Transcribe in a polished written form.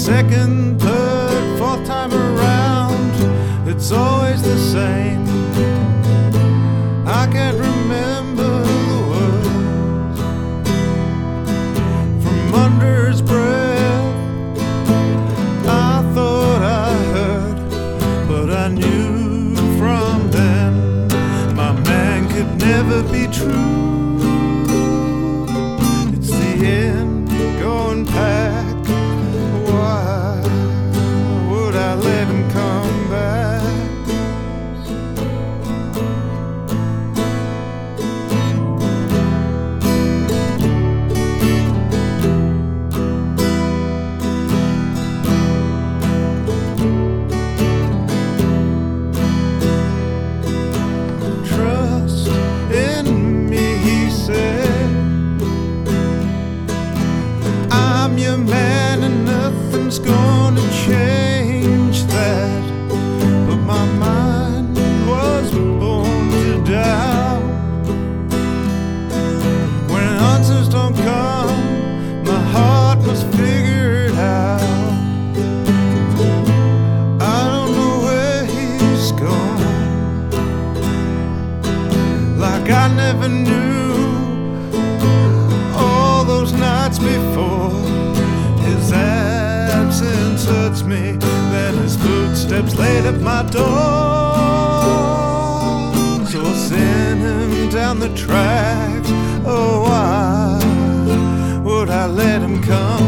second, third, fourth time around, it's always the same. I can't remember the words from under his breath. I thought I heard, but I knew from then my man could never be true. It's the end, going back. Why would I let him come back? Trust in me, he said. I'm your man and nothing's gonna change that. But my mind was born to doubt. When answers don't come, my heart must figure it out. I don't know where he's gone, like I never knew all those nights before. His absence hurts me, then his footsteps laid at my door. So I sent him down the tracks. Oh, why would I let him come